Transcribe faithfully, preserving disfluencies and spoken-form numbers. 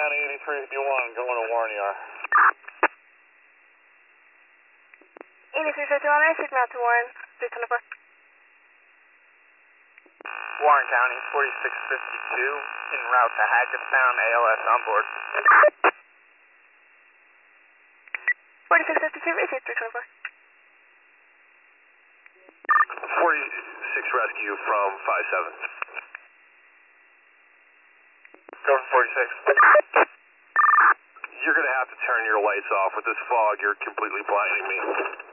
County eighty-three fifty-one, going to Warren E R. eighty-three fifty-one, receive now to Warren, three twenty-four. Warren County forty-six fifty-two, en route to Hackettstown, A L S on board. forty-six fifty-two, receive three twenty-four. forty-six rescue from five seven. Go for forty-six. You're going to have to turn your lights off with this fog. You're completely blinding me.